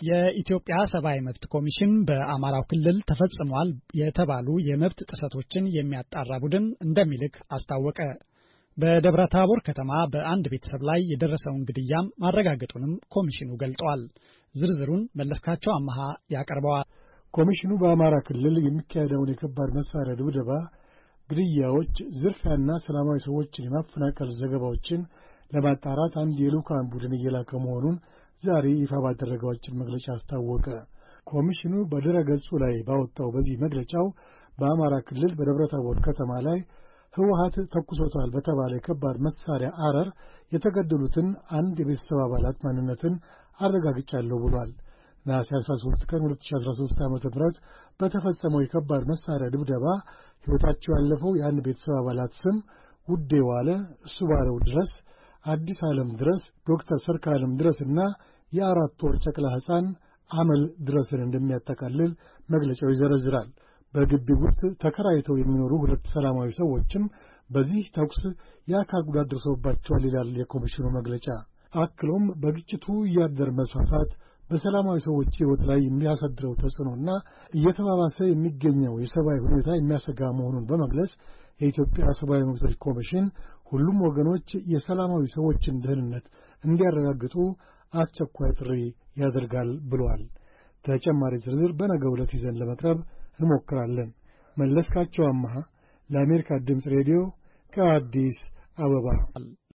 የኢትዮጵያ ሰብአዊ መብት ኮሚሽን በአማራው ክልል ተፈጽሟል የተባሉ የመብት ጥሰቶችን የሚያጣራ ቡድን እንደሚልክ አስታወቀ። በደብረ ታቦር ከተማ በአንድ ቤተሰብ ላይ የደረሰውን ግድያም ማረጋገጡንም ኮሚሽኑ ገልጧል። ዝርዝሩን መለስካቸው አማሃ ያቀርበዋል። ኮሚሽኑ በአማራ ክልል የሚካሄደውን የከባድ መሳሪያ ድብደባ፣ ግድያዎች፣ ዝርፊያና ሰላማዊ ሰዎችን የማፈናቀል ዘገባዎችን ለማጣራት አንድ የልዑካን ቡድን እየላከ መሆኑን ዛሬ ይፋ ባደረገው አጭር መግለጫ አስታወቀ። ኮሚሽኑ በድረ-ገጹ ላይ ባወጣው በዚህ መግለጫው በአማራ ክልል በደብረ ታቦር ከተማ ላይ ህወሓት ተኩሶታል በተባለ የከባድ መሳሪያ አረር የተገደሉትን አንድ የቤተሰብ አባላት ማንነትን አረጋግጫለሁ ብሏል። ነሐሴ 13 ቀን 2013 ዓ.ም በተፈጸመው የከባድ መሳሪያ ድብደባ ሕይወታቸው ያለፈው የአንድ ቤተሰብ አባላት ስም ውዴ ዋለ፣ እሱ ባለው ድረስ፣ አዲስ ዓለም ድረስ፣ ዶክተር ሰርካለም ድረስና የ4 ወር ጨቅላ ሕፃን አመል ድረስን እንደሚያጠቃልል መግለጫው ይዘረዝራል። በግቢው ውስጥ ተከራይተው የሚኖሩ 2 ሰላማዊ ሰዎችም በዚህ ተኩስ የአካል ጉዳት ደርሶባቸዋል ይላል የኮሚሽኑ መግለጫ። አክሎም በግጭቱ እያደር መስፋፋት በሰላማዊ ሰዎች ሕይወት ላይ የሚያሳድረው ተጽዕኖና እየተባባሰ የሚገኘው የሰብአዊ ሁኔታ የሚያሰጋ መሆኑን በመግለጽ የኢትዮጵያ ሰብአዊ መብቶች ኮሚሽን ሁሉም ወገኖች የሰላማዊ ሰዎችን ደህንነት እንዲያረጋግጡ አስቸኳይ ጥሪ ያደርጋል ብሏል። ተጨማሪ ዝርዝር በነገው ዕለት ይዘን ለመቅረብ እንሞክራለን። መለስካቸው አማሃ ለአሜሪካ ድምፅ ሬዲዮ ከአዲስ አበባ